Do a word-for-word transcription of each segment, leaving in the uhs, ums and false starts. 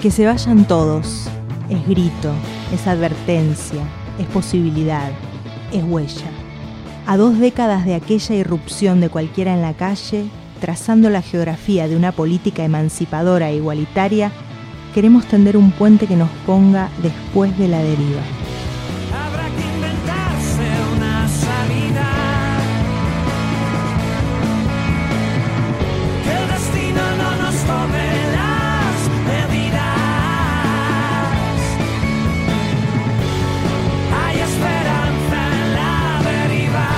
Que se vayan todos. Es grito, es advertencia, es posibilidad, es huella. A dos décadas de aquella irrupción de cualquiera en la calle, trazando la geografía de una política emancipadora e igualitaria, queremos tender un puente que nos ponga después de la deriva. Habrá que inventarse una salida. Que el destino no nos tome las medidas. Hay esperanza en la deriva.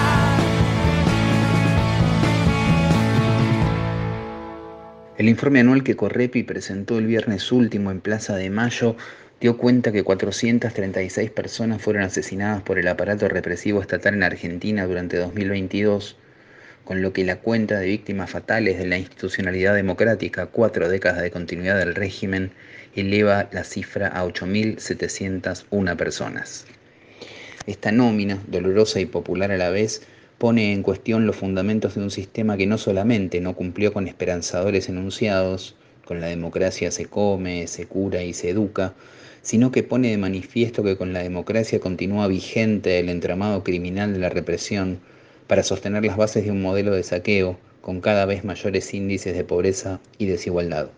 El informe anual que Correpi presentó el viernes último en Plaza de Mayo dio cuenta que cuatrocientas treinta y seis personas fueron asesinadas por el aparato represivo estatal en Argentina durante dos mil veintidós, con lo que la cuenta de víctimas fatales de la institucionalidad democrática, cuatro décadas de continuidad del régimen, eleva la cifra a ocho mil setecientas una personas. Esta nómina, dolorosa y popular a la vez, pone en cuestión los fundamentos de un sistema que no solamente no cumplió con esperanzadores enunciados, con la democracia se come, se cura y se educa, sino que pone de manifiesto que con la democracia continúa vigente el entramado criminal de la represión para sostener las bases de un modelo de saqueo con cada vez mayores índices de pobreza y desigualdad.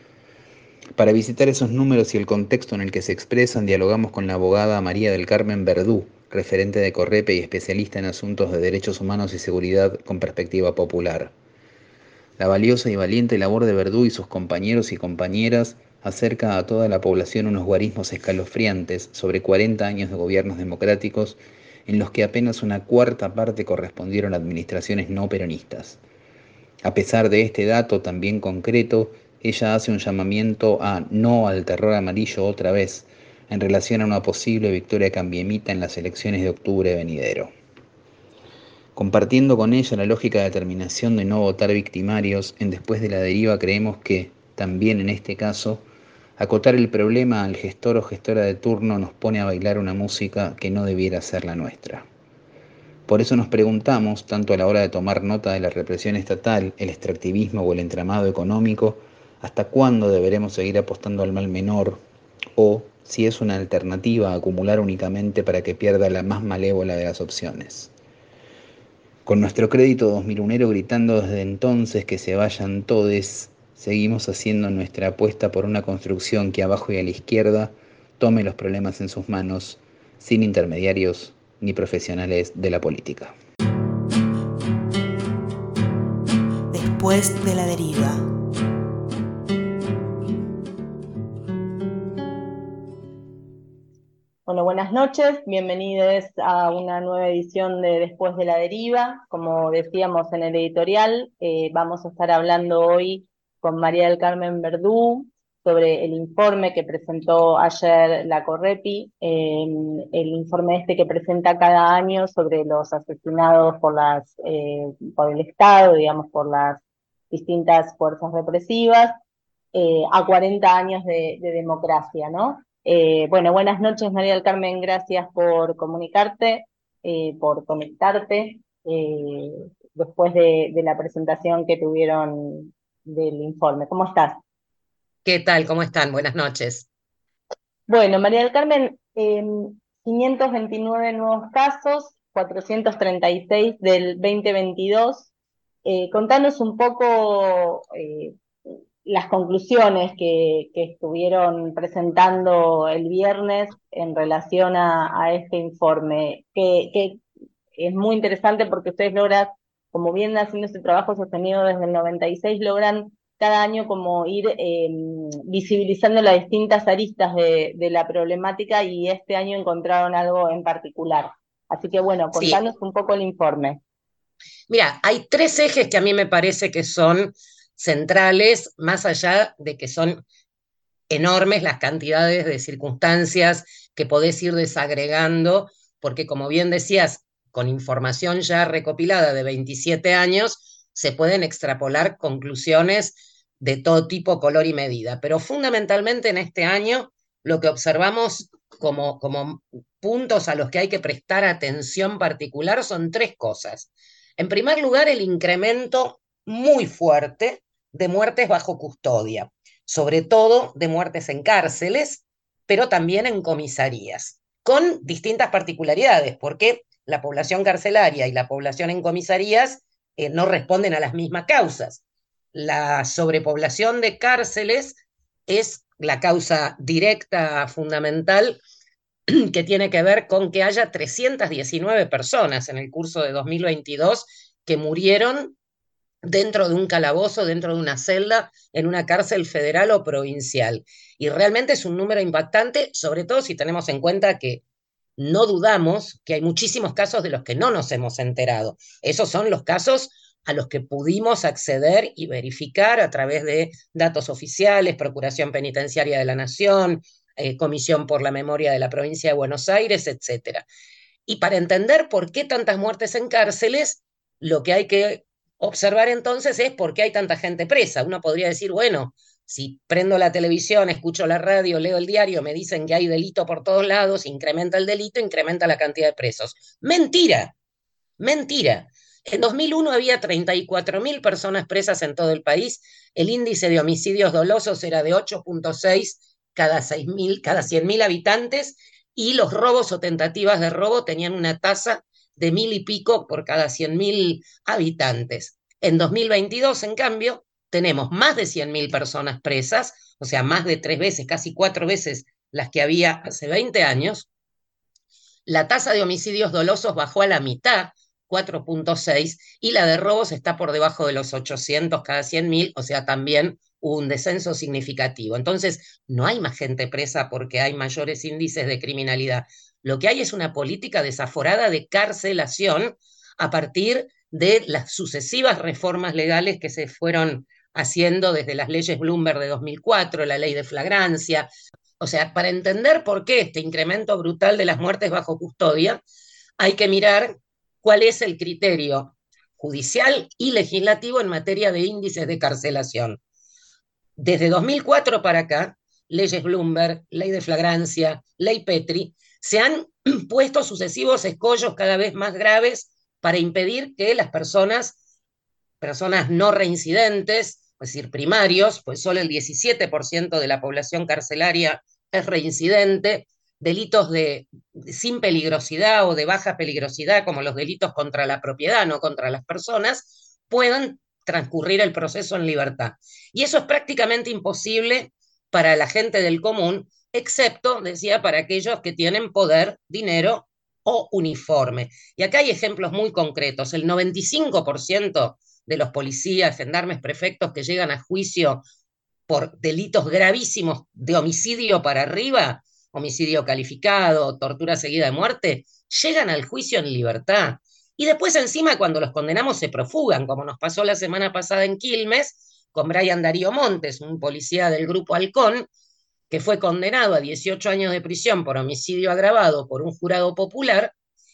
Para visitar esos números y el contexto en el que se expresan, dialogamos con la abogada María del Carmen Verdú, referente de Correpe y especialista en asuntos de derechos humanos y seguridad con perspectiva popular. La valiosa y valiente labor de Verdú y sus compañeros y compañeras acerca a toda la población unos guarismos escalofriantes sobre cuarenta años de gobiernos democráticos en los que apenas una cuarta parte correspondieron a administraciones no peronistas. A pesar de este dato también concreto, ella hace un llamamiento a no al terror amarillo otra vez, en relación a una posible victoria cambiemita en las elecciones de octubre venidero. Compartiendo con ella la lógica de determinación de no votar victimarios, en Después de la Deriva creemos que, también en este caso, acotar el problema al gestor o gestora de turno nos pone a bailar una música que no debiera ser la nuestra. Por eso nos preguntamos, tanto a la hora de tomar nota de la represión estatal, el extractivismo o el entramado económico, hasta cuándo deberemos seguir apostando al mal menor, o si es una alternativa acumular únicamente para que pierda la más malévola de las opciones. Con nuestro crédito dos mil unero gritando desde entonces que se vayan todes, seguimos haciendo nuestra apuesta por una construcción que abajo y a la izquierda tome los problemas en sus manos, sin intermediarios ni profesionales de la política. Después de la deriva. Bueno, buenas noches, bienvenidos a una nueva edición de Después de la Deriva. Como decíamos en el editorial, eh, vamos a estar hablando hoy con María del Carmen Verdú sobre el informe que presentó ayer la Correpi, eh, el informe este que presenta cada año sobre los asesinados por, las, eh, por el Estado, digamos, por las distintas fuerzas represivas, eh, a cuarenta años de, de democracia, ¿no? Eh, bueno, buenas noches, María del Carmen, gracias por comunicarte, eh, por conectarte, eh, después de, de la presentación que tuvieron del informe. ¿Cómo estás? ¿Qué tal? ¿Cómo están? Buenas noches. Bueno, María del Carmen, eh, quinientos veintinueve nuevos casos, cuatrocientos treinta y seis del veinte veintidós. Eh, contanos un poco eh, las conclusiones que, que estuvieron presentando el viernes en relación a, a este informe, que, que es muy interesante porque ustedes logran, como vienen haciendo ese trabajo sostenido desde el noventa y seis, logran cada año como ir eh, visibilizando las distintas aristas de, de la problemática, y este año encontraron algo en particular. Así que bueno, contanos Sí. un poco el informe. Mira, hay tres ejes que a mí me parece que son centrales, más allá de que son enormes las cantidades de circunstancias que podés ir desagregando, porque como bien decías, con información ya recopilada de veintisiete años, se pueden extrapolar conclusiones de todo tipo, color y medida. Pero fundamentalmente en este año lo que observamos como, como puntos a los que hay que prestar atención particular son tres cosas. En primer lugar, el incremento muy fuerte de muertes bajo custodia. sobre todo de muertes en cárceles, pero también en comisarías, con distintas particularidades, porque la población carcelaria y la población en comisarías eh, no responden a las mismas causas. La sobrepoblación de cárceles es la causa directa, fundamental, que tiene que ver con que haya trescientas diecinueve personas en el curso de dos mil veintidós que murieron dentro de un calabozo, dentro de una celda, en una cárcel federal o provincial. Y realmente es un número impactante, sobre todo si tenemos en cuenta que no dudamos que hay muchísimos casos de los que no nos hemos enterado. Esos son los casos a los que pudimos acceder y verificar a través de datos oficiales, Procuración Penitenciaria de la Nación, eh, Comisión por la Memoria de la Provincia de Buenos Aires, etcétera. Y para entender por qué tantas muertes en cárceles, lo que hay que observar entonces es por qué hay tanta gente presa. Uno podría decir, bueno, si prendo la televisión, escucho la radio, leo el diario, me dicen que hay delito por todos lados, incrementa el delito, incrementa la cantidad de presos. Mentira, mentira. En dos mil uno había treinta y cuatro mil personas presas en todo el país, el índice de homicidios dolosos era de ocho punto seis cada, cada cien mil habitantes, y los robos o tentativas de robo tenían una tasa de mil y pico por cada cien mil habitantes. En dos mil veintidós, en cambio, tenemos más de cien mil personas presas, o sea, más de tres veces, casi cuatro veces las que había hace veinte años. La tasa de homicidios dolosos bajó a la mitad, cuatro punto seis, y la de robos está por debajo de los ochocientos cada cien mil, o sea, también hubo un descenso significativo. Entonces, no hay más gente presa porque hay mayores índices de criminalidad. Lo que hay es una política desaforada de carcelación a partir de las sucesivas reformas legales que se fueron haciendo desde las leyes Bloomberg de dos mil cuatro, la ley de flagrancia. O sea, para entender por qué este incremento brutal de las muertes bajo custodia, hay que mirar cuál es el criterio judicial y legislativo en materia de índices de carcelación. Desde dos mil cuatro para acá, leyes Bloomberg, ley de flagrancia, ley Petri, se han puesto sucesivos escollos cada vez más graves para impedir que las personas, personas no reincidentes, es decir, primarios, pues solo el diecisiete por ciento de la población carcelaria es reincidente, delitos de, de sin peligrosidad o de baja peligrosidad, como los delitos contra la propiedad, no contra las personas, puedan transcurrir el proceso en libertad. Y eso es prácticamente imposible para la gente del común, excepto, decía, para aquellos que tienen poder, dinero o uniforme. Y acá hay ejemplos muy concretos. El noventa y cinco por ciento de los policías, gendarmes, prefectos que llegan a juicio por delitos gravísimos de homicidio para arriba, homicidio calificado, tortura seguida de muerte, llegan al juicio en libertad. Y después encima cuando los condenamos se profugan, como nos pasó la semana pasada en Quilmes, con Brian Darío Montes, un policía del Grupo Halcón, que fue condenado a dieciocho años de prisión por homicidio agravado por un jurado popular.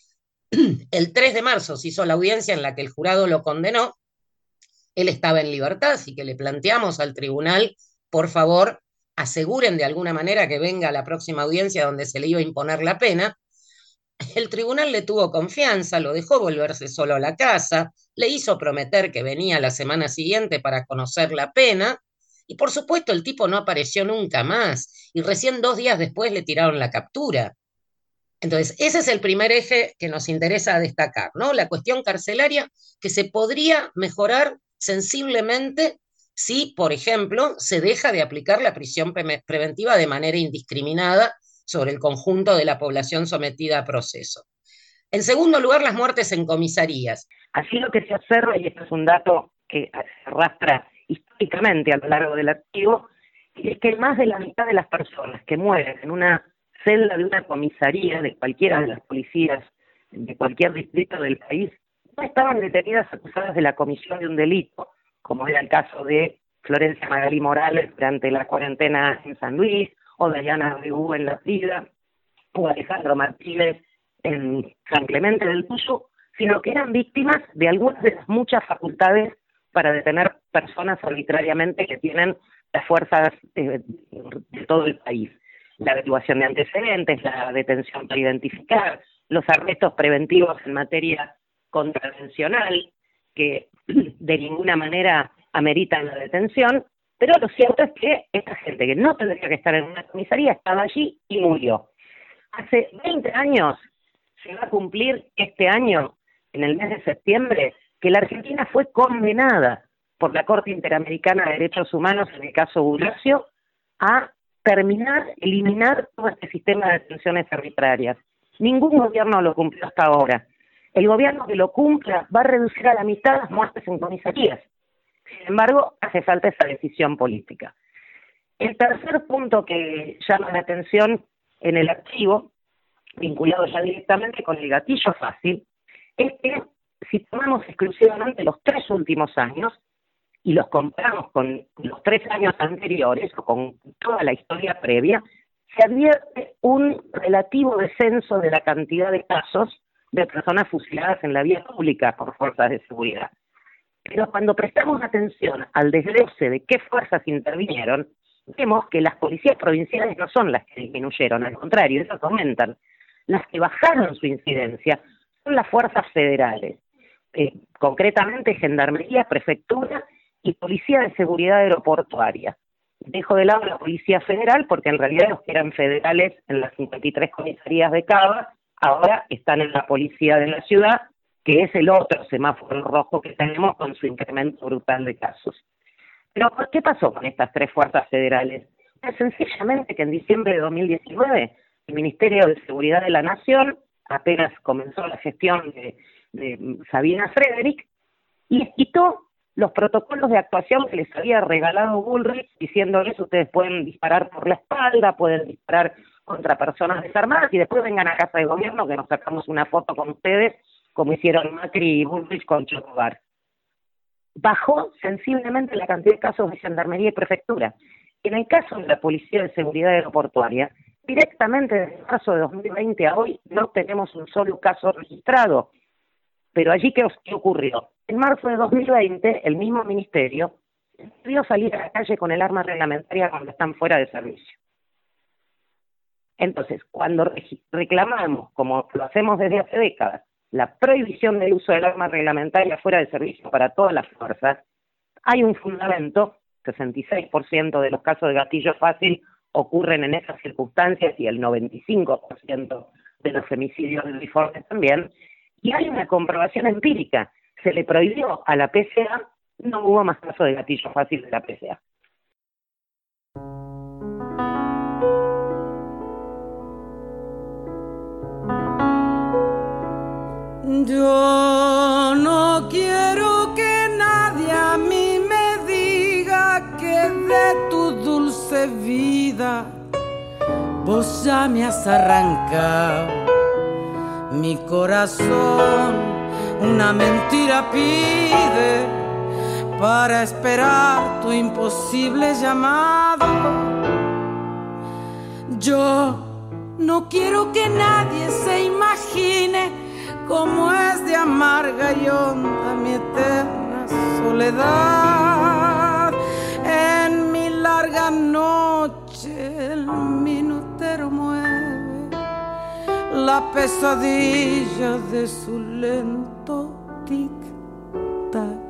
El tres de marzo se hizo la audiencia en la que el jurado lo condenó. Él estaba en libertad, así que le planteamos al tribunal, por favor, aseguren de alguna manera que venga a la próxima audiencia donde se le iba a imponer la pena. El tribunal le tuvo confianza, lo dejó volverse solo a la casa, le hizo prometer que venía la semana siguiente para conocer la pena, y por supuesto el tipo no apareció nunca más, y recién dos días después le tiraron la captura. Entonces, ese es el primer eje que nos interesa destacar, ¿no? La cuestión carcelaria, que se podría mejorar sensiblemente si, por ejemplo, se deja de aplicar la prisión pre- preventiva de manera indiscriminada sobre el conjunto de la población sometida a proceso. En segundo lugar, las muertes en comisarías. Así lo que se observa, y esto es un dato que se arrastra históricamente a lo largo del archivo, es que más de la mitad de las personas que mueren en una celda de una comisaría de cualquiera de las policías de cualquier distrito del país no estaban detenidas acusadas de la comisión de un delito, como era el caso de Florencia Magalí Morales durante la cuarentena en San Luis, o Dayana Rebú en La Frida, o Alejandro Martínez en San Clemente del Cuyo, sino que eran víctimas de algunas de las muchas facultades para detener personas arbitrariamente que tienen las fuerzas de, de todo el país. La averiguación de antecedentes, la detención para identificar, los arrestos preventivos en materia contravencional, que de ninguna manera ameritan la detención, Pero lo cierto es que esta gente que no tendría que estar en una comisaría estaba allí y murió. Hace veinte años, se va a cumplir este año, en el mes de septiembre, que la Argentina fue condenada por la Corte Interamericana de Derechos Humanos, en el caso Bulacio, a terminar, eliminar todo este sistema de detenciones arbitrarias. Ningún gobierno lo cumplió hasta ahora. El gobierno que lo cumpla va a reducir a la mitad las muertes en comisarías. Sin embargo, hace falta esa decisión política. El tercer punto que llama la atención en el archivo, vinculado ya directamente con el gatillo fácil, es que si tomamos exclusivamente los tres últimos años y los comparamos con los tres años anteriores o con toda la historia previa, se advierte un relativo descenso de la cantidad de casos de personas fusiladas en la vía pública por fuerzas de seguridad. Pero cuando prestamos atención al desglose de qué fuerzas intervinieron, vemos que las policías provinciales no son las que disminuyeron, al contrario, esas aumentan. Las que bajaron su incidencia son las fuerzas federales, eh, concretamente Gendarmería, Prefectura y Policía de Seguridad Aeroportuaria. Dejo de lado la Policía Federal porque en realidad los que eran federales en las cincuenta y tres comisarías de Cava ahora están en la Policía de la Ciudad, que es el otro semáforo rojo que tenemos con su incremento brutal de casos. Pero ¿qué pasó con estas tres fuerzas federales? Es sencillamente que en diciembre de dos mil diecinueve el Ministerio de Seguridad de la Nación, apenas comenzó la gestión de, de Sabina Frederick, y quitó los protocolos de actuación que les había regalado Bullrich, diciéndoles ustedes pueden disparar por la espalda, pueden disparar contra personas desarmadas y después vengan a casa de gobierno que nos sacamos una foto con ustedes, como hicieron Macri y Bullrich con Chocobar. Bajó sensiblemente la cantidad de casos de Gendarmería y Prefectura. En el caso de la Policía de Seguridad Aeroportuaria, directamente desde marzo de dos mil veinte a hoy no tenemos un solo caso registrado. Pero allí, ¿qué, qué ocurrió? En marzo de dos mil veinte, el mismo ministerio decidió salir a la calle con el arma reglamentaria cuando están fuera de servicio. Entonces, cuando reclamamos, como lo hacemos desde hace décadas, la prohibición del uso del arma reglamentaria fuera de servicio para todas las fuerzas, hay un fundamento, sesenta y seis por ciento de los casos de gatillo fácil ocurren en esas circunstancias y el noventa y cinco por ciento de los femicidios del uniforme también, y hay una comprobación empírica. Se le prohibió a la P C A, no hubo más casos de gatillo fácil de la P C A. Yo no quiero que nadie a mí me diga que de tu dulce vida vos ya me has arrancado mi corazón. Una mentira pide para esperar tu imposible llamado. Yo no quiero que nadie se imagine cómo es de amarga y honda mi eterna soledad. En mi larga noche el minutero mueve la pesadilla de su lento tic-tac.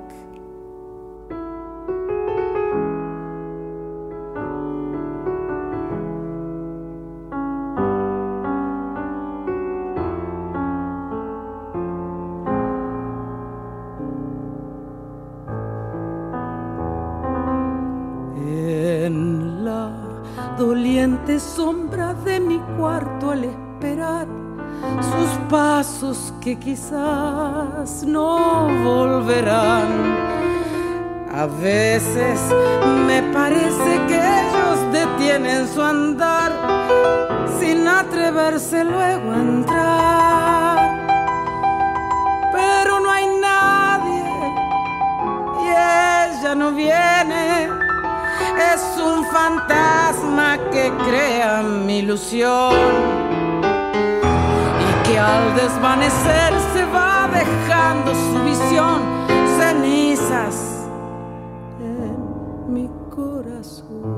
En la doliente sombra de mi cuarto al esperar sus pasos que quizás no volverán, a veces me parece que ellos detienen su andar sin atreverse luego a entrar. Pero no hay nadie y ella no viene. Es un fantasma que crea mi ilusión y que al desvanecer se va dejando su visión, cenizas en mi corazón.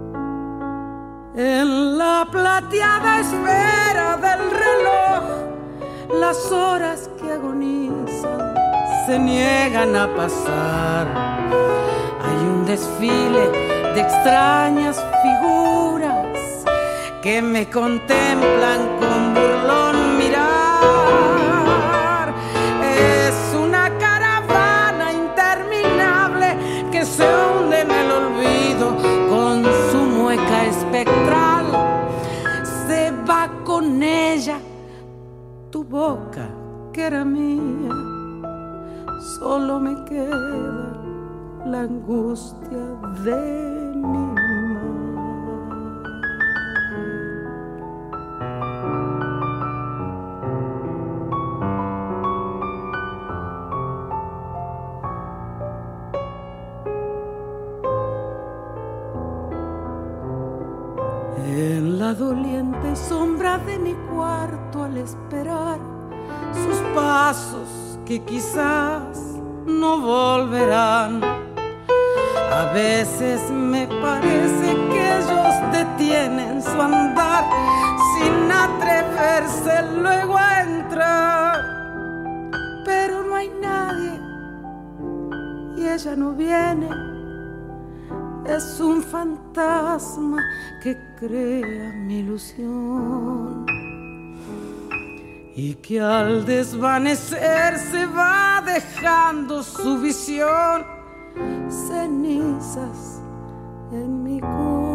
En la plateada esfera del reloj las horas que agonizan se niegan a pasar. Hay un desfile de extrañas figuras que me contemplan con burlón mirar. Es una caravana interminable que se hunde en el olvido con su mueca espectral. Se va con ella tu boca que era mía. Solo me queda la angustia de mi mar. En la doliente sombra de mi cuarto, al esperar sus pasos que quizás no volverán, a veces me parece que ellos detienen su andar sin atreverse luego a entrar. Pero no hay nadie y ella no viene. Es un fantasma que crea mi ilusión y que al desvanecer se va dejando su visión, cenizas en mi corazón.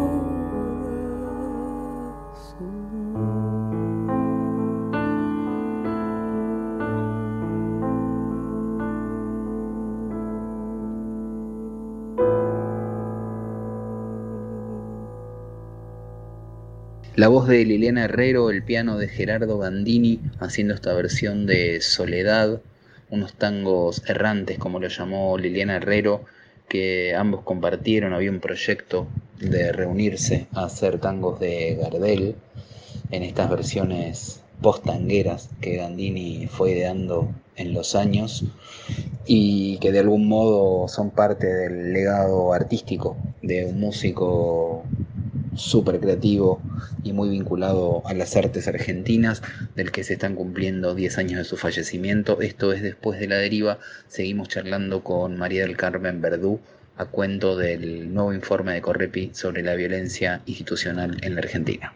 La voz de Liliana Herrero, el piano de Gerardo Gandini, haciendo esta versión de Soledad, unos tangos errantes, como lo llamó Liliana Herrero, que ambos compartieron. Había un proyecto de reunirse a hacer tangos de Gardel en estas versiones post-tangueras que Gandini fue ideando en los años y que de algún modo son parte del legado artístico de un músico súper creativo y muy vinculado a las artes argentinas, del que se están cumpliendo diez años de su fallecimiento. Esto es Después de la Deriva. Seguimos charlando con María del Carmen Verdú a cuento del nuevo informe de Correpi sobre la violencia institucional en la Argentina.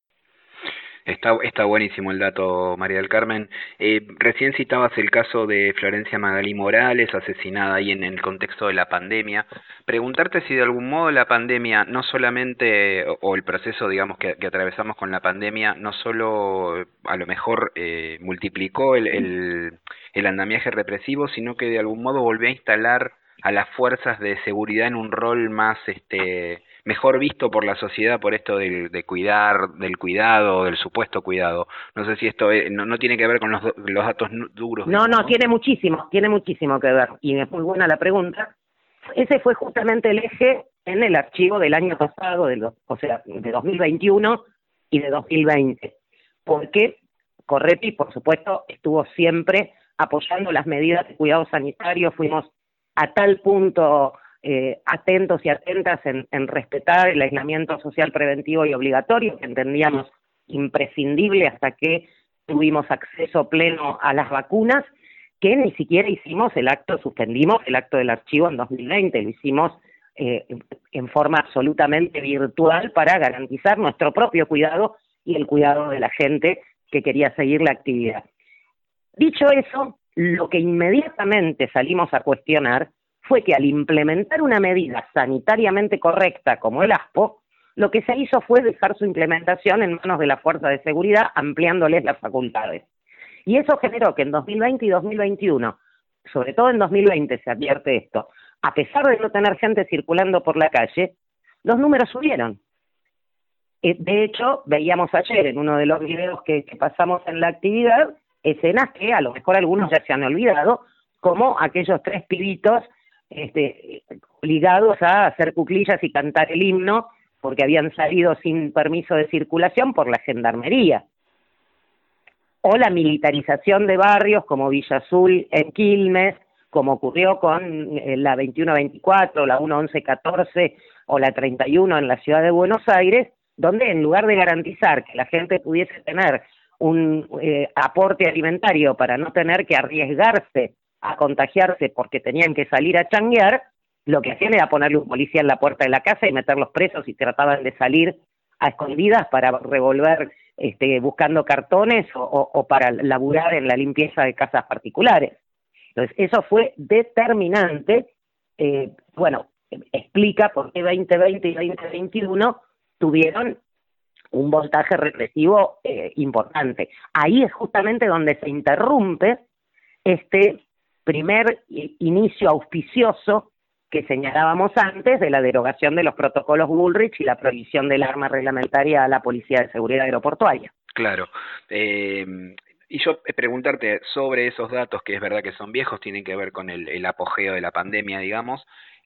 Está, está buenísimo el dato, María del Carmen. Eh, recién citabas el caso de Florencia Magalí Morales, asesinada ahí en el contexto de la pandemia. Preguntarte si de algún modo la pandemia, no solamente, o, o el proceso, digamos, que, que atravesamos con la pandemia, no solo a lo mejor eh, multiplicó el, el, el andamiaje represivo, sino que de algún modo volvió a instalar a las fuerzas de seguridad en un rol más este mejor visto por la sociedad, por esto del, de cuidar, del cuidado, del supuesto cuidado. No sé si esto es, no, no tiene que ver con los, los datos duros. No, no, ¿no? tiene muchísimo, tiene muchísimo que ver, y es muy buena la pregunta. Ese fue justamente el eje en el archivo del año pasado, de los, o sea, de dos mil veintiuno y de dos mil veinte, porque Correpi, por supuesto, estuvo siempre apoyando las medidas de cuidado sanitario. Fuimos a tal punto eh, atentos y atentas en, en respetar el aislamiento social preventivo y obligatorio, que entendíamos imprescindible hasta que tuvimos acceso pleno a las vacunas, que ni siquiera hicimos el acto, suspendimos el acto del archivo en dos mil veinte, lo hicimos eh, en forma absolutamente virtual para garantizar nuestro propio cuidado y el cuidado de la gente que quería seguir la actividad. Dicho eso, lo que inmediatamente salimos a cuestionar fue que al implementar una medida sanitariamente correcta como el ASPO, lo que se hizo fue dejar su implementación en manos de la fuerza de seguridad, ampliándoles las facultades. Y eso generó que en dos mil veinte y dos mil veintiuno, sobre todo en dos mil veinte se advierte esto, a pesar de no tener gente circulando por la calle, los números subieron. De hecho, veíamos ayer en uno de los videos que, que pasamos en la actividad, escenas que a lo mejor algunos ya se han olvidado, como aquellos tres pibitos este, obligados a hacer cuclillas y cantar el himno porque habían salido sin permiso de circulación por la gendarmería. O la militarización de barrios como Villa Azul en Quilmes, como ocurrió con la veintiuno veinticuatro, la uno once catorce o la treinta y uno en la ciudad de Buenos Aires, donde en lugar de garantizar que la gente pudiese tener un eh, aporte alimentario para no tener que arriesgarse a contagiarse porque tenían que salir a changuear, lo que hacían era ponerle un policía en la puerta de la casa y meterlos presos y trataban de salir a escondidas para revolver este, buscando cartones o, o, o para laburar en la limpieza de casas particulares. Entonces, eso fue determinante. Eh, bueno, explica por qué veinte veinte y veinte veintiuno tuvieron un voltaje represivo eh, importante. Ahí es justamente donde se interrumpe este primer inicio auspicioso que señalábamos antes de la derogación de los protocolos Bullrich y la prohibición del arma reglamentaria a la Policía de Seguridad Aeroportuaria. Claro. Eh, y yo preguntarte sobre esos datos, que es verdad que son viejos, tienen que ver con el, el apogeo de la pandemia, digamos,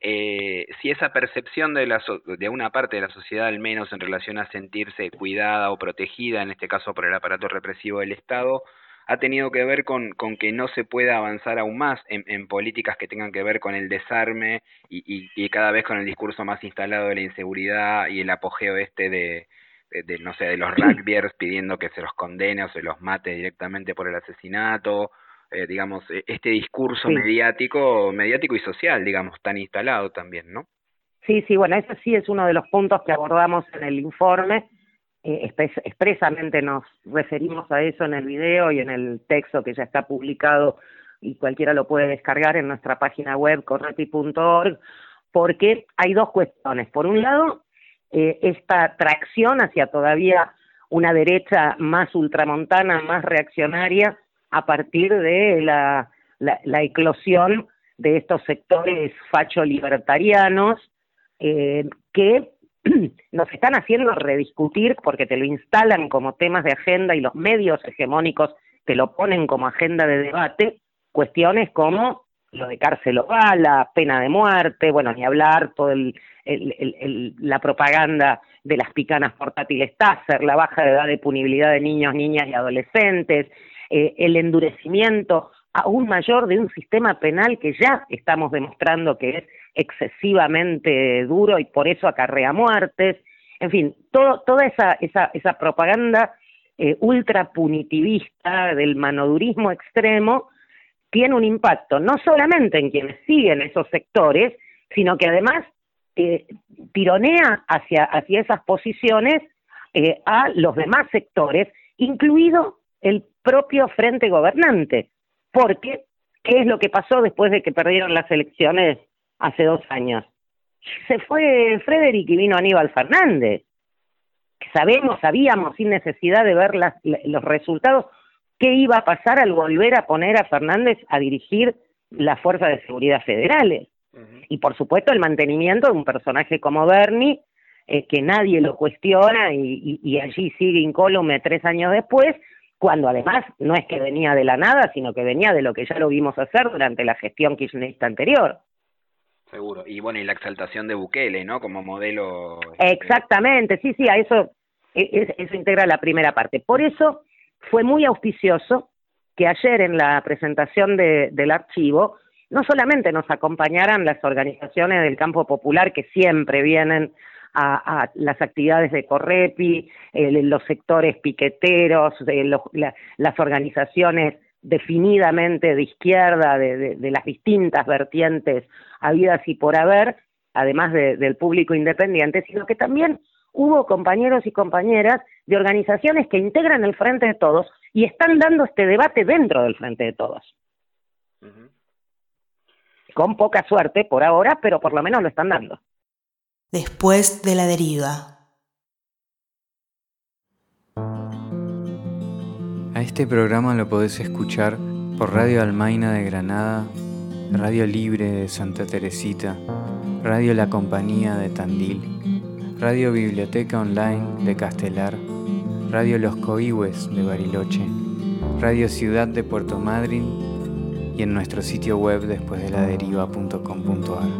eh, si esa percepción de, la so de una parte de la sociedad, al menos en relación a sentirse cuidada o protegida, en este caso por el aparato represivo del Estado, ha tenido que ver con, con que no se pueda avanzar aún más en, en políticas que tengan que ver con el desarme y, y, y cada vez con el discurso más instalado de la inseguridad y el apogeo este de, de, de no sé, de los rugbyers pidiendo que se los condene o se los mate directamente por el asesinato, eh, digamos, este discurso sí. mediático, mediático y social, digamos, tan instalado también, ¿no? Sí, sí, bueno, ese sí es uno de los puntos que abordamos en el informe. Eh, expresamente nos referimos a eso en el video y en el texto que ya está publicado y cualquiera lo puede descargar en nuestra página web correpi punto org, porque hay dos cuestiones. Por un lado, eh, esta tracción hacia todavía una derecha más ultramontana, más reaccionaria, a partir de la, la, la eclosión de estos sectores facho-libertarianos eh, que nos están haciendo rediscutir, porque te lo instalan como temas de agenda y los medios hegemónicos te lo ponen como agenda de debate, cuestiones como lo de cárcel o bala, pena de muerte, bueno, ni hablar, todo el, el, el, el, la propaganda de las picanas portátiles Taser, la baja de edad de punibilidad de niños, niñas y adolescentes, eh, el endurecimiento aún mayor de un sistema penal que ya estamos demostrando que es excesivamente duro y por eso acarrea muertes, en fin, todo, toda esa, esa, esa propaganda eh, ultra punitivista del manodurismo extremo tiene un impacto no solamente en quienes siguen esos sectores, sino que además eh, tironea hacia, hacia esas posiciones eh, a los demás sectores, incluido el propio frente gobernante, porque ¿qué es lo que pasó después de que perdieron las elecciones hace dos años? Se fue Frederick y vino Aníbal Fernández. Sabemos, sabíamos, sin necesidad de ver las, los resultados, qué iba a pasar al volver a poner a Fernández a dirigir las fuerzas de seguridad federales. Uh-huh. Y por supuesto el mantenimiento de un personaje como Bernie, eh, que nadie lo cuestiona y, y, y allí sigue incólume tres años después, cuando además no es que venía de la nada, sino que venía de lo que ya lo vimos hacer durante la gestión kirchnerista anterior. Seguro. Y bueno, y la exaltación de Bukele, ¿no? Como modelo... Exactamente, sí, sí, a eso, eso integra la primera parte. Por eso fue muy auspicioso que ayer en la presentación de, del archivo no solamente nos acompañaran las organizaciones del campo popular que siempre vienen a, a las actividades de Correpi, eh, los sectores piqueteros, eh, los, la, las organizaciones definidamente de izquierda, de, de, de las distintas vertientes habidas y por haber, además de, del público independiente, sino que también hubo compañeros y compañeras de organizaciones que integran el Frente de Todos y están dando este debate dentro del Frente de Todos. Uh-huh. Con poca suerte por ahora, pero por lo menos lo están dando. Después de la deriva. A este programa lo podés escuchar por Radio Almaina de Granada, Radio Libre de Santa Teresita, Radio La Compañía de Tandil, Radio Biblioteca Online de Castelar, Radio Los Coihues de Bariloche, Radio Ciudad de Puerto Madryn y en nuestro sitio web despuesdeladeriva punto com punto ar.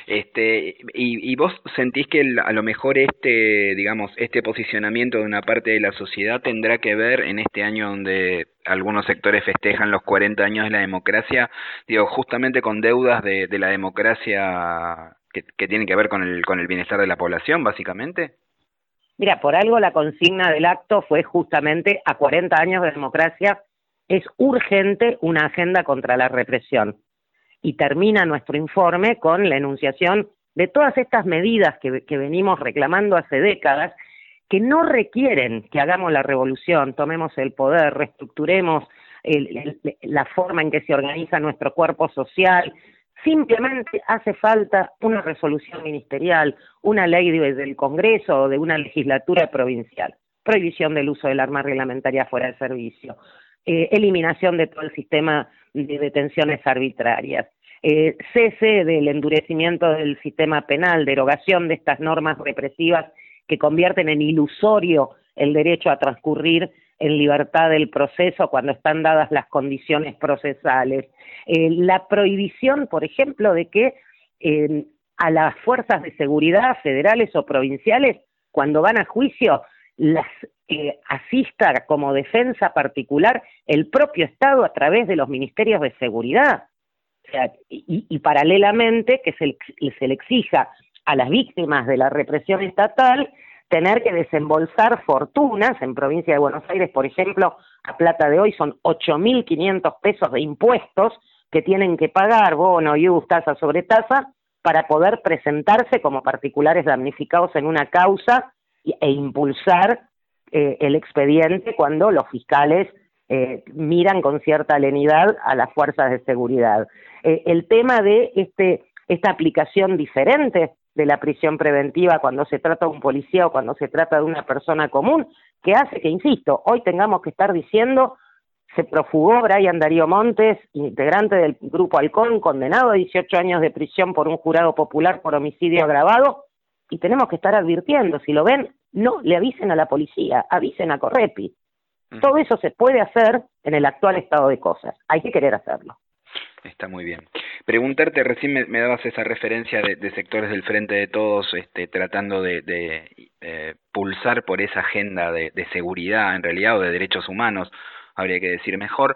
Este, y, y vos sentís que el- a lo mejor este, digamos, este posicionamiento de una parte de la sociedad tendrá que ver en este año donde algunos sectores festejan los cuarenta años de la democracia, digo, justamente con deudas de, de la democracia que, que tienen que ver con el, con el bienestar de la población, básicamente. Mira, por algo la consigna del acto fue justamente a cuarenta años de democracia, es urgente una agenda contra la represión. Y termina nuestro informe con la enunciación de todas estas medidas que, que venimos reclamando hace décadas, que no requieren que hagamos la revolución, tomemos el poder, reestructuremos el, el, la forma en que se organiza nuestro cuerpo social. Simplemente hace falta una resolución ministerial, una ley de, del Congreso o de una legislatura provincial, prohibición del uso del arma reglamentaria fuera de servicio, eh, eliminación de todo el sistema de detenciones arbitrarias, eh, cese del endurecimiento del sistema penal, derogación de estas normas represivas que convierten en ilusorio el derecho a transcurrir en libertad del proceso cuando están dadas las condiciones procesales. Eh, la prohibición, por ejemplo, de que eh, a las fuerzas de seguridad federales o provinciales, cuando van a juicio, las eh, asista como defensa particular el propio Estado a través de los ministerios de seguridad. O sea, y, y paralelamente que se, se le exija a las víctimas de la represión estatal tener que desembolsar fortunas. En provincia de Buenos Aires, por ejemplo, a plata de hoy son ocho mil quinientos pesos de impuestos que tienen que pagar, bono, I U, tasa sobre tasa, para poder presentarse como particulares damnificados en una causa e impulsar eh, el expediente cuando los fiscales eh, miran con cierta lenidad a las fuerzas de seguridad. Eh, el tema de este esta aplicación diferente de la prisión preventiva cuando se trata de un policía o cuando se trata de una persona común, que hace que, insisto, hoy tengamos que estar diciendo, se profugó Brian Darío Montes, integrante del Grupo Halcón, condenado a dieciocho años de prisión por un jurado popular por homicidio agravado, y tenemos que estar advirtiendo, si lo ven, no le avisen a la policía, avisen a Correpi. Uh-huh. Todo eso se puede hacer en el actual estado de cosas, hay que querer hacerlo. Está muy bien. Preguntarte, recién me, me dabas esa referencia de, de sectores del Frente de Todos este, tratando de, de eh, pulsar por esa agenda de, de seguridad, en realidad, o de derechos humanos, habría que decir mejor,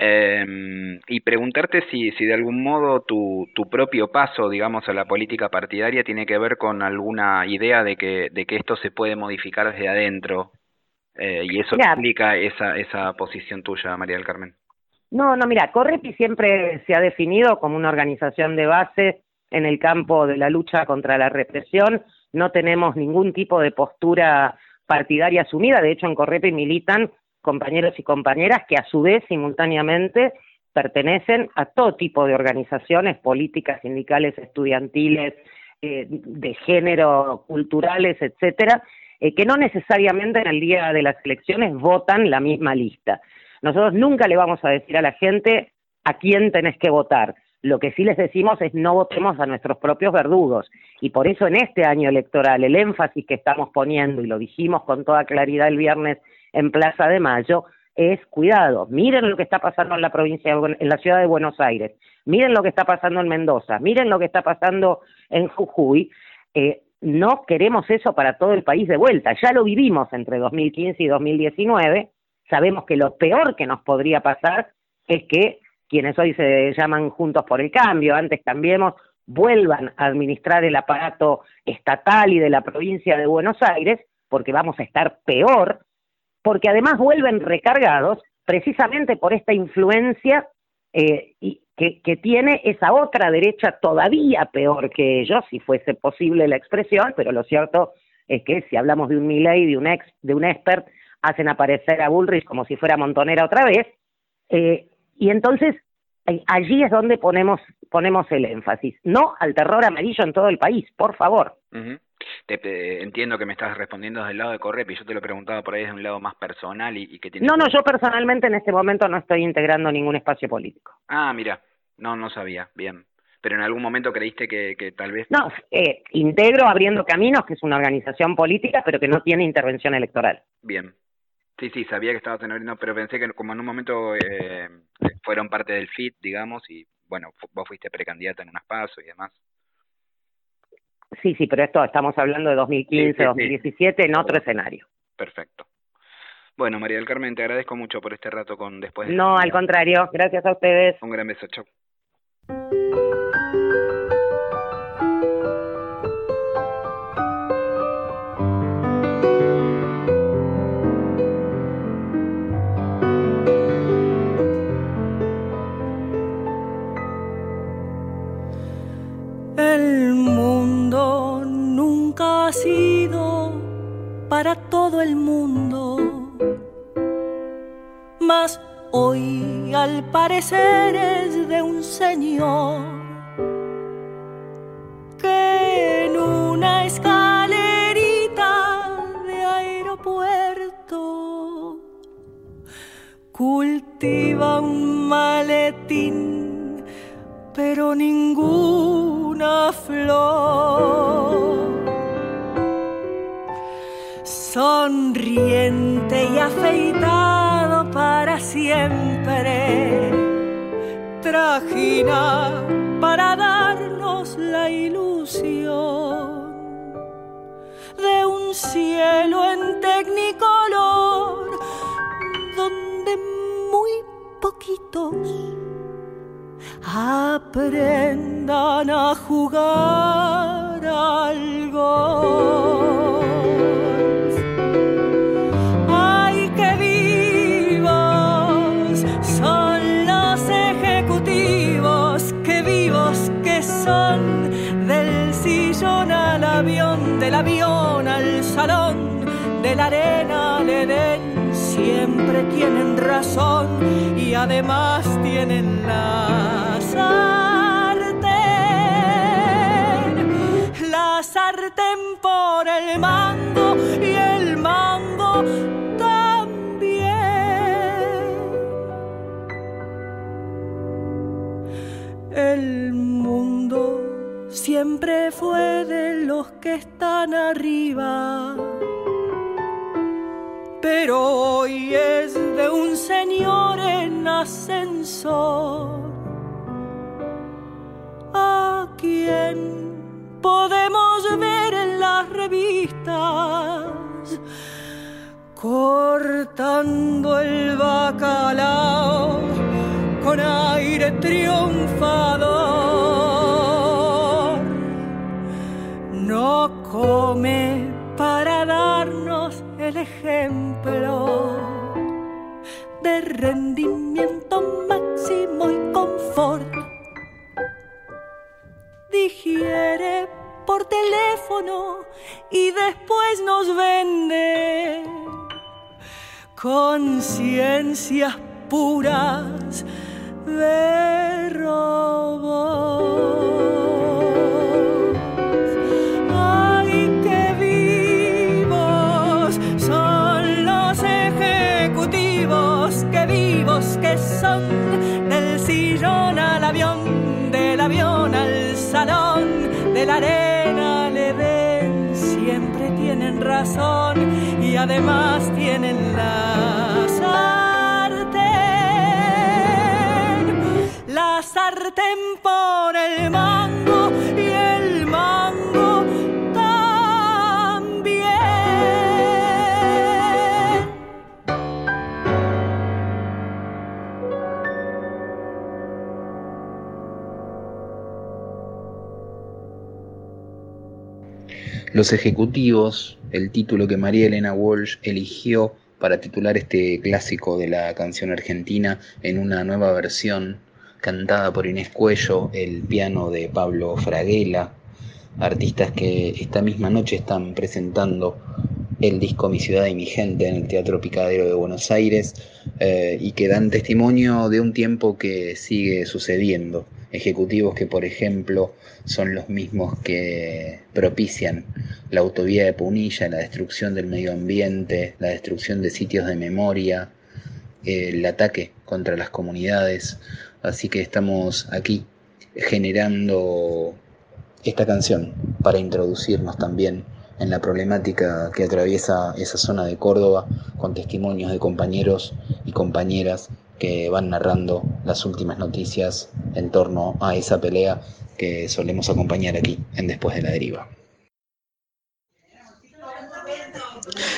eh, y preguntarte si, si de algún modo tu, tu propio paso, digamos, a la política partidaria tiene que ver con alguna idea de que, de que esto se puede modificar desde adentro, eh, y eso Mira, explica esa, esa posición tuya, María del Carmen. No, no, mira, Correpi siempre se ha definido como una organización de base en el campo de la lucha contra la represión. No tenemos ningún tipo de postura partidaria asumida. De hecho, en Correpi militan compañeros y compañeras que a su vez simultáneamente pertenecen a todo tipo de organizaciones políticas, sindicales, estudiantiles, eh, de género, culturales, etcétera, eh, que no necesariamente en el día de las elecciones votan la misma lista. Nosotros nunca le vamos a decir a la gente a quién tenés que votar. Lo que sí les decimos es no votemos a nuestros propios verdugos. Y por eso en este año electoral el énfasis que estamos poniendo, y lo dijimos con toda claridad el viernes en Plaza de Mayo, es cuidado, miren lo que está pasando en la provincia, en la ciudad de Buenos Aires, miren lo que está pasando en Mendoza, miren lo que está pasando en Jujuy. Eh, no queremos eso para todo el país de vuelta. Ya lo vivimos entre dos mil quince y dos mil diecinueve. Sabemos que lo peor que nos podría pasar es que quienes hoy se llaman Juntos por el Cambio, antes Cambiemos, vuelvan a administrar el aparato estatal y de la provincia de Buenos Aires, porque vamos a estar peor, porque además vuelven recargados precisamente por esta influencia eh, y que, que tiene esa otra derecha todavía peor que ellos, si fuese posible la expresión, pero lo cierto es que si hablamos de un Milei, de un ex, de un expert, hacen aparecer a Bullrich como si fuera Montonera otra vez, eh, y entonces eh, allí es donde ponemos ponemos el énfasis, no al terror amarillo en todo el país, por favor. Uh-huh. Te, te, entiendo que me estás respondiendo desde el lado de Correpi, yo te lo preguntaba por ahí desde un lado más personal y, y que tiene... No, no, yo personalmente en este momento no estoy integrando ningún espacio político. Ah, mira, no, no sabía, bien. Pero en algún momento creíste que, que tal vez... No, eh, integro Abriendo Caminos, que es una organización política, pero que no tiene intervención electoral. Bien. Sí, sí, sabía que estabas en Abriendo, pero pensé que como en un momento eh, fueron parte del F I T, digamos, y bueno, vos fuiste precandidata en unas PASO y demás. Sí, sí, pero esto estamos hablando de dos mil quince, sí, sí, dos mil diecisiete, sí. en otro escenario. Perfecto. Bueno, María del Carmen, te agradezco mucho por este rato con Después de No, al contrario, gracias a ustedes. Un gran beso, chau. El mundo nunca ha sido para todo el mundo, mas hoy al parecer es de un señor que en una escalerita de aeropuerto cultiva un maletín, pero ninguna flor. Sonriente y afeitado para siempre, trajina para darnos la ilusión de un cielo en tecnicolor donde muy poquitos aprendan a jugar al golf. ¡Ay, qué vivos son los ejecutivos! ¡Qué vivos que son! Del sillón al avión, del avión al salón, de la arena al Edén, siempre tienen razón y además tienen la sartén, la sartén por el mango y el mango también. El mundo siempre fue de los que están arriba, pero hoy es de un señor en ascensor, a quien podemos ver en las revistas cortando el bacalao con aire triunfador. No come para darnos el ejemplo de rendimiento máximo y confort. Digiere por teléfono y después nos vende conciencias puras de robot. Que son del sillón al avión, del avión al salón, de la arena al Edén, siempre tienen razón y además tienen la sartén, la sartén por el mango y el mango también. Los ejecutivos, el título que María Elena Walsh eligió para titular este clásico de la canción argentina en una nueva versión cantada por Inés Cuello, el piano de Pablo Fraguela, artistas que esta misma noche están presentando el disco Mi Ciudad y Mi Gente en el Teatro Picadero de Buenos Aires, eh, y que dan testimonio de un tiempo que sigue sucediendo. Ejecutivos que, por ejemplo, son los mismos que propician la autovía de Punilla, la destrucción del medio ambiente, la destrucción de sitios de memoria, el ataque contra las comunidades. Así que estamos aquí generando esta canción para introducirnos también en la problemática que atraviesa esa zona de Córdoba, con testimonios de compañeros y compañeras que van narrando las últimas noticias en torno a esa pelea que solemos acompañar aquí en Después de la Deriva.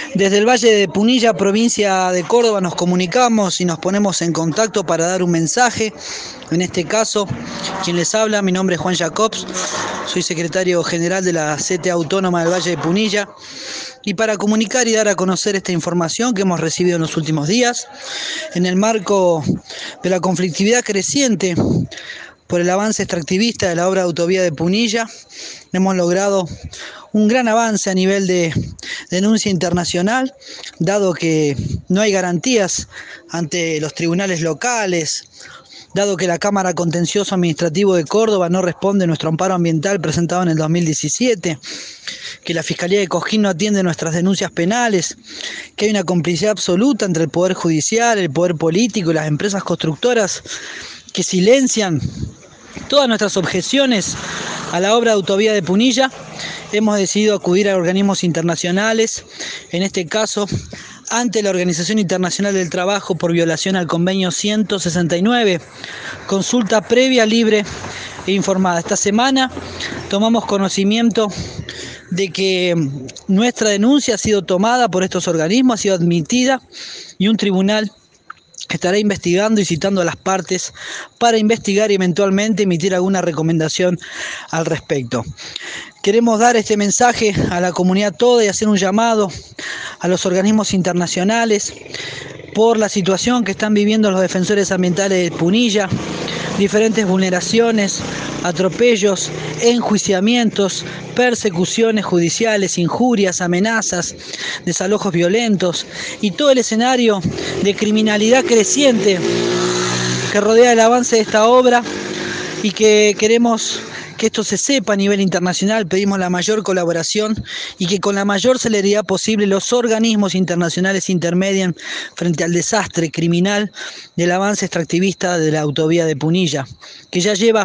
Desde el Valle de Punilla, provincia de Córdoba, nos comunicamos y nos ponemos en contacto para dar un mensaje. En este caso, quien les habla, mi nombre es Juan Jacobs, soy secretario general de la C T A Autónoma del Valle de Punilla, y para comunicar y dar a conocer esta información que hemos recibido en los últimos días, en el marco de la conflictividad creciente por el avance extractivista de la obra de autovía de Punilla, hemos logrado un gran avance a nivel de denuncia internacional, dado que no hay garantías ante los tribunales locales, dado que la Cámara Contencioso Administrativo de Córdoba no responde a nuestro amparo ambiental presentado en el dos mil diecisiete, que la Fiscalía de Cosquín no atiende nuestras denuncias penales, que hay una complicidad absoluta entre el Poder Judicial, el Poder Político y las empresas constructoras que silencian todas nuestras objeciones a la obra de autovía de Punilla. Hemos decidido acudir a organismos internacionales, en este caso ante la Organización Internacional del Trabajo por violación al convenio ciento sesenta y nueve, consulta previa, libre e informada. Esta semana tomamos conocimiento de que nuestra denuncia ha sido tomada por estos organismos, ha sido admitida, y un tribunal estará investigando y citando a las partes para investigar y eventualmente emitir alguna recomendación al respecto. Queremos dar este mensaje a la comunidad toda y hacer un llamado a los organismos internacionales por la situación que están viviendo los defensores ambientales de Punilla, diferentes vulneraciones, atropellos, enjuiciamientos, persecuciones judiciales, injurias, amenazas, desalojos violentos y todo el escenario de criminalidad creciente que rodea el avance de esta obra, y que queremos que esto se sepa a nivel internacional. Pedimos la mayor colaboración y que con la mayor celeridad posible los organismos internacionales intermedien frente al desastre criminal del avance extractivista de la autovía de Punilla, que ya lleva,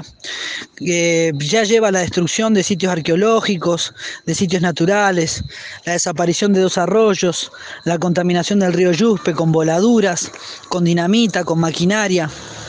eh, ya lleva la destrucción de sitios arqueológicos, de sitios naturales, la desaparición de dos arroyos, la contaminación del río Yuspe con voladuras, con dinamita, con maquinaria,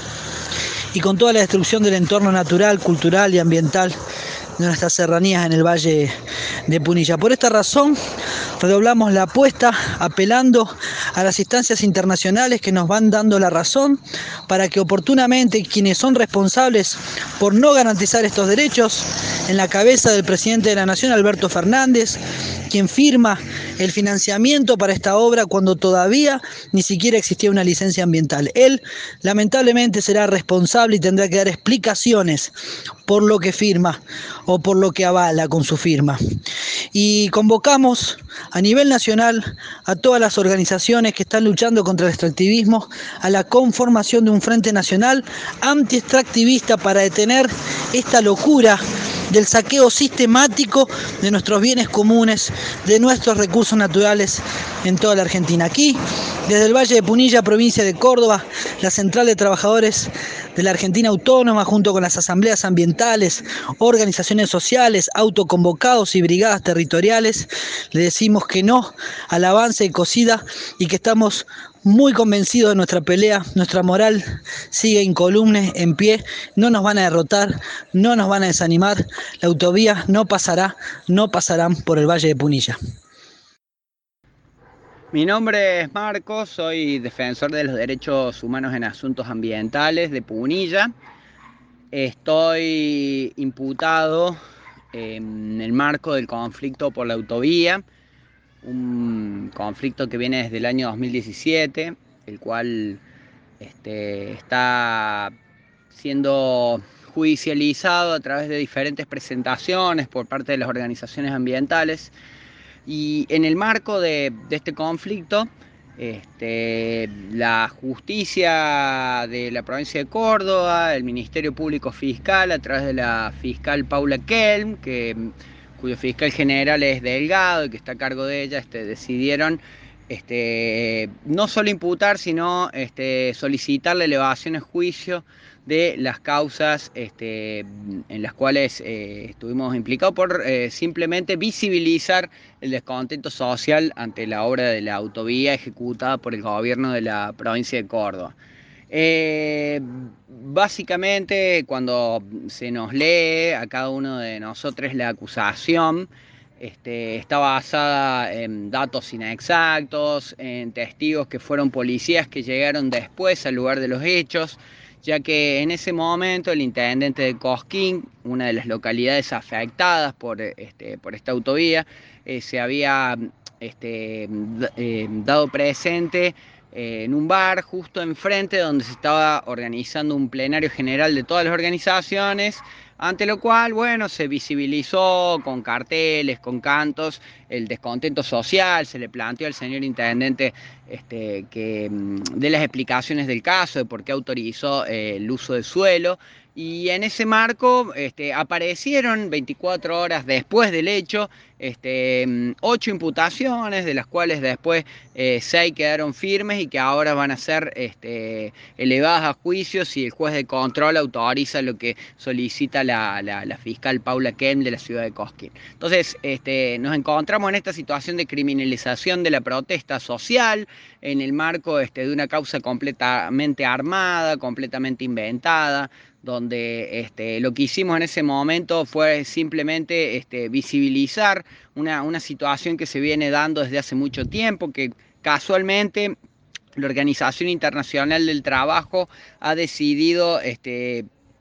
y con toda la destrucción del entorno natural, cultural y ambiental de nuestras serranías en el Valle de Punilla. Por esta razón, redoblamos la apuesta apelando a las instancias internacionales que nos van dando la razón para que oportunamente quienes son responsables por no garantizar estos derechos, en la cabeza del presidente de la Nación, Alberto Fernández, quien firma el financiamiento para esta obra cuando todavía ni siquiera existía una licencia ambiental. Él lamentablemente será responsable y tendrá que dar explicaciones por lo que firma o por lo que avala con su firma. Y convocamos a nivel nacional a todas las organizaciones que están luchando contra el extractivismo a la conformación de un frente nacional anti-extractivista para detener esta locura del saqueo sistemático de nuestros bienes comunes, de nuestros recursos naturales en toda la Argentina. Aquí, desde el Valle de Punilla, provincia de Córdoba, la Central de Trabajadores de la Argentina Autónoma, junto con las asambleas ambientales, organizaciones sociales, autoconvocados y brigadas territoriales, le decimos que no al avance de Ecocida y que estamos muy convencidos de nuestra pelea. Nuestra moral sigue incolume, en pie. No nos van a derrotar, no nos van a desanimar. La autovía no pasará, no pasarán por el Valle de Punilla. Mi nombre es Marcos, soy defensor de los derechos humanos en asuntos ambientales de Punilla. Estoy imputado en el marco del conflicto por la autovía, un conflicto que viene desde el año dos mil diecisiete, el cual este, está siendo judicializado a través de diferentes presentaciones por parte de las organizaciones ambientales. Y en el marco de, de este conflicto, este, la justicia de la provincia de Córdoba, el Ministerio Público Fiscal, a través de la fiscal Paula Kelm, que, cuyo fiscal general es Delgado y que está a cargo de ella, este, decidieron este, no solo imputar, sino este, solicitar la elevación a juicio de las causas este, en las cuales eh, estuvimos implicados por eh, simplemente visibilizar el descontento social ante la obra de la autovía ejecutada por el gobierno de la provincia de Córdoba. Eh, básicamente, cuando se nos lee a cada uno de nosotros la acusación, este, está basada en datos inexactos, en testigos que fueron policías que llegaron después al lugar de los hechos, ya que en ese momento el intendente de Cosquín, una de las localidades afectadas por, este, por esta autovía, eh, se había este, eh, dado presente eh, en un bar justo enfrente donde se estaba organizando un plenario general de todas las organizaciones, ante lo cual, bueno, se visibilizó con carteles, con cantos, el descontento social. Se le planteó al señor intendente este, que dé las explicaciones del caso, de por qué autorizó eh, el uso de suelo. Y en ese marco este, aparecieron veinticuatro horas después del hecho este, ocho imputaciones, de las cuales después eh, seis quedaron firmes y que ahora van a ser este, elevadas a juicio si el juez de control autoriza lo que solicita la, la, la fiscal Paula Kem de la ciudad de Cosquín. Entonces este, nos encontramos en esta situación de criminalización de la protesta social en el marco este, de una causa completamente armada, completamente inventada, donde este, lo que hicimos en ese momento fue simplemente este, visibilizar una, una situación que se viene dando desde hace mucho tiempo, que casualmente la Organización Internacional del Trabajo ha decidido este,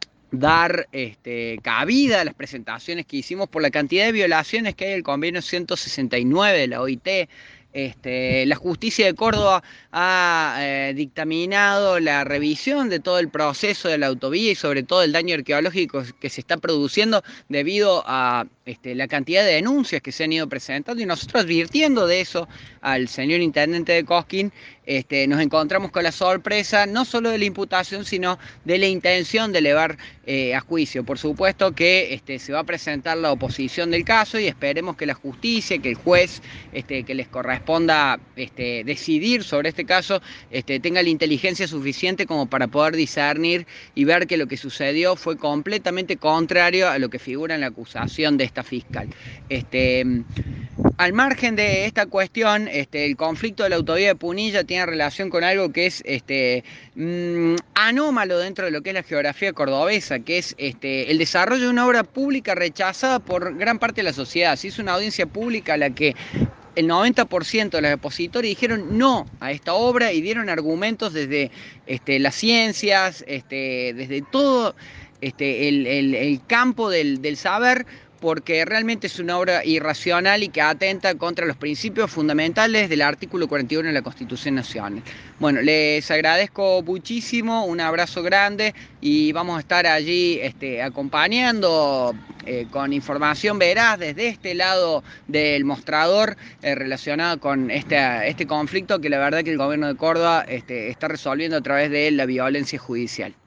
dar este, cabida a las presentaciones que hicimos por la cantidad de violaciones que hay del convenio ciento sesenta y nueve de la O I T. Este, la justicia de Córdoba ha eh, dictaminado la revisión de todo el proceso de la autovía y sobre todo el daño arqueológico que se está produciendo debido a este, la cantidad de denuncias que se han ido presentando, y nosotros advirtiendo de eso al señor intendente de Cosquín, este, nos encontramos con la sorpresa no solo de la imputación, sino de la intención de elevar eh, a juicio. Por supuesto que este, se va a presentar la oposición del caso y esperemos que la justicia, que el juez este, que les corresponda este, decidir sobre este caso, este, tenga la inteligencia suficiente como para poder discernir y ver que lo que sucedió fue completamente contrario a lo que figura en la acusación de esta fiscal. Este, al margen de esta cuestión, este, el conflicto de la autovía de Punilla tiene relación con algo que es este, mmm, anómalo dentro de lo que es la geografía cordobesa, que es este, el desarrollo de una obra pública rechazada por gran parte de la sociedad. Se hizo una audiencia pública a la que el noventa por ciento de los expositores dijeron no a esta obra y dieron argumentos desde este, las ciencias, este, desde todo este, el, el, el campo del, del saber, porque realmente es una obra irracional y que atenta contra los principios fundamentales del artículo cuarenta y uno de la Constitución Nacional. Bueno, les agradezco muchísimo, un abrazo grande y vamos a estar allí este, acompañando eh, con información veraz desde este lado del mostrador eh, relacionado con este, este conflicto que la verdad que el gobierno de Córdoba este, está resolviendo a través de la violencia judicial.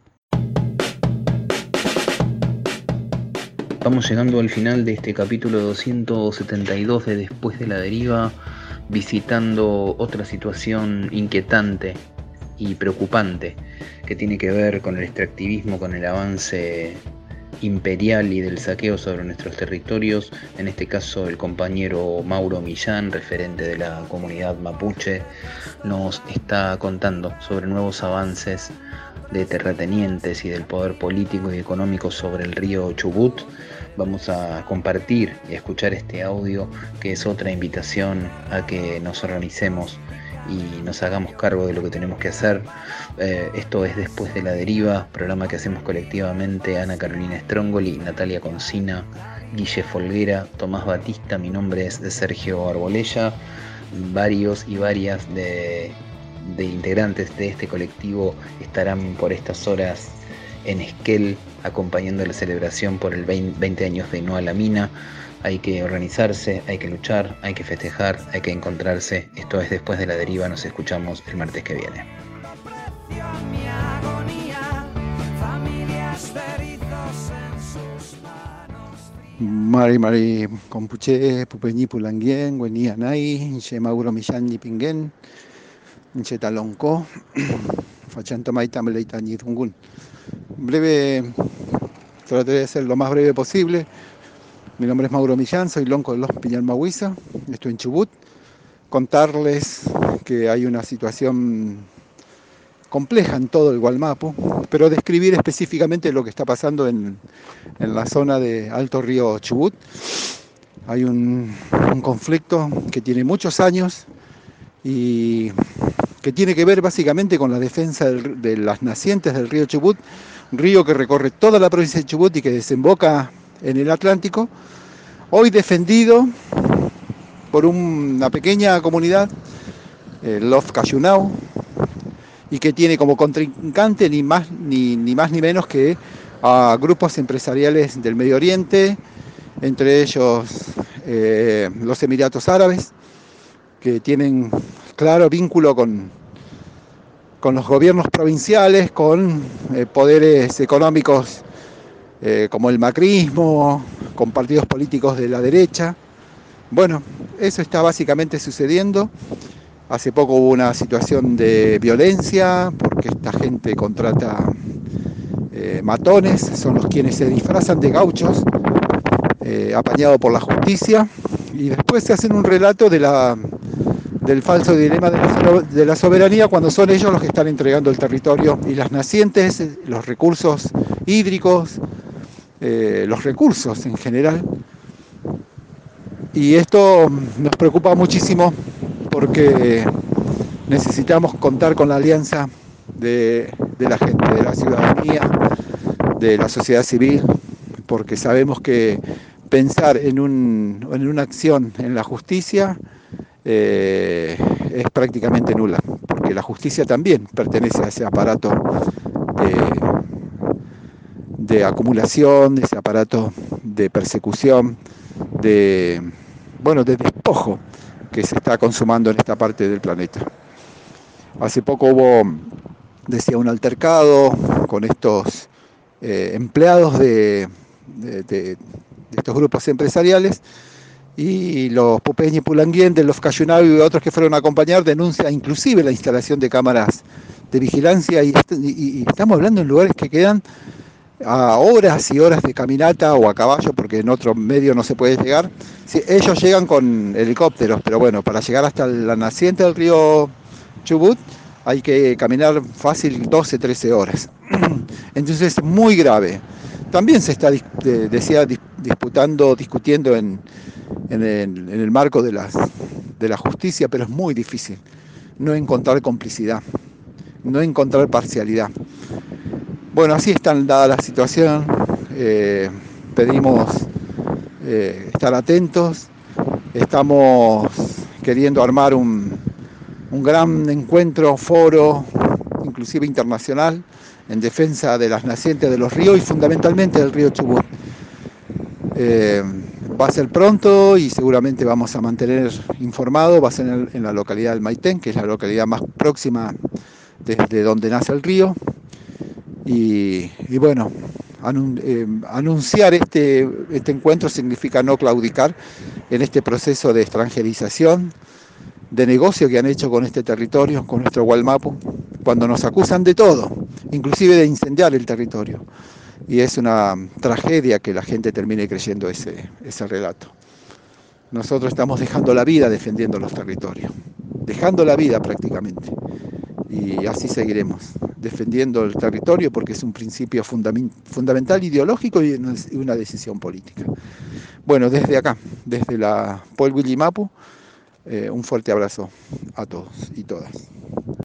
Estamos llegando al final de este capítulo doscientos setenta y dos de Después de la Deriva, visitando otra situación inquietante y preocupante que tiene que ver con el extractivismo, con el avance imperial y del saqueo sobre nuestros territorios. En este caso el compañero Mauro Millán, referente de la comunidad mapuche, nos está contando sobre nuevos avances de terratenientes y del poder político y económico sobre el río Chubut. Vamos a compartir y a escuchar este audio, que es otra invitación a que nos organicemos y nos hagamos cargo de lo que tenemos que hacer. Eh, esto es Después de la Deriva, programa que hacemos colectivamente Ana Carolina Strongoli, Natalia Concina, Guille Folguera, Tomás Batista. Mi nombre es de Sergio Arbolella. Varios y varias de, de integrantes de este colectivo estarán por estas horas en Esquel acompañando la celebración por el veinte años de No a la Mina. Hay que organizarse, hay que luchar, hay que festejar, hay que encontrarse. Esto es Después de la Deriva, nos escuchamos el martes que viene. Mari Mari Compuche, Pupeñi Pulangien, Guenia Nai, Inche Mauro Millán Nipingen, Inche Talonco, Fachanto Maita Meleita Nidungun. Breve, trataré de ser lo más breve posible. Mi nombre es Mauro Millán, soy lonco de los Piñalmahuiza, estoy en Chubut. Contarles que hay una situación compleja en todo el Gualmapu, pero describir específicamente lo que está pasando en, en la zona de Alto Río Chubut. Hay un, un conflicto que tiene muchos años y que tiene que ver básicamente con la defensa del, de las nacientes del río Chubut, un río que recorre toda la provincia de Chubut y que desemboca en el Atlántico, hoy defendido por una pequeña comunidad, el Lof Cayunao, y que tiene como contrincante ni más ni, ni más ni menos que a grupos empresariales del Medio Oriente, entre ellos eh, los Emiratos Árabes, que tienen claro vínculo con, con los gobiernos provinciales, con eh, poderes económicos eh, como el macrismo, con partidos políticos de la derecha. Bueno, eso está básicamente sucediendo. Hace poco hubo una situación de violencia porque esta gente contrata eh, matones, son los quienes se disfrazan de gauchos, eh, apañado por la justicia, y después se hacen un relato de la, del falso dilema de la, de la soberanía cuando son ellos los que están entregando el territorio y las nacientes, los recursos hídricos, eh, los recursos en general. Y esto nos preocupa muchísimo porque necesitamos contar con la alianza de, de la gente, de la ciudadanía, de la sociedad civil, porque sabemos que pensar en, un, en una acción en la justicia eh, es prácticamente nula, porque la justicia también pertenece a ese aparato de, de acumulación, de ese aparato de persecución, de, bueno, de despojo que se está consumando en esta parte del planeta. Hace poco hubo, decía, un altercado con estos eh, empleados de, de, de, de estos grupos empresariales, y los Pupeñi Pulanguien de los Cayunao y otros que fueron a acompañar denuncian inclusive la instalación de cámaras de vigilancia, y, y, y estamos hablando en lugares que quedan a horas y horas de caminata o a caballo, porque en otro medio no se puede llegar. Sí, ellos llegan con helicópteros, pero bueno, para llegar hasta la naciente del río Chubut hay que caminar fácil doce, trece horas. Entonces es muy grave. También se está, decía, disputando, discutiendo en, en, el, en el marco de, las, de la justicia, pero es muy difícil no encontrar complicidad, no encontrar parcialidad. Bueno, así está dada la situación. Eh, pedimos eh, estar atentos. Estamos queriendo armar un, un gran encuentro, foro, inclusive internacional, en defensa de las nacientes de los ríos y fundamentalmente del río Chubut. Eh, va a ser pronto y seguramente vamos a mantener informado. Va a ser en, el, en la localidad del Maitén, que es la localidad más próxima desde donde nace el río. Y, y bueno, anun, eh, anunciar este, este encuentro significa no claudicar en este proceso de extranjerización, de negocio que han hecho con este territorio, con nuestro Gualmapu, cuando nos acusan de todo, inclusive de incendiar el territorio. Y es una tragedia que la gente termine creyendo ese, ese relato. Nosotros estamos dejando la vida defendiendo los territorios, dejando la vida prácticamente. Y así seguiremos, defendiendo el territorio porque es un principio fundament- fundamental, ideológico y una decisión política. Bueno, desde acá, desde la Pueblo Willimapu, eh, un fuerte abrazo a todos y todas.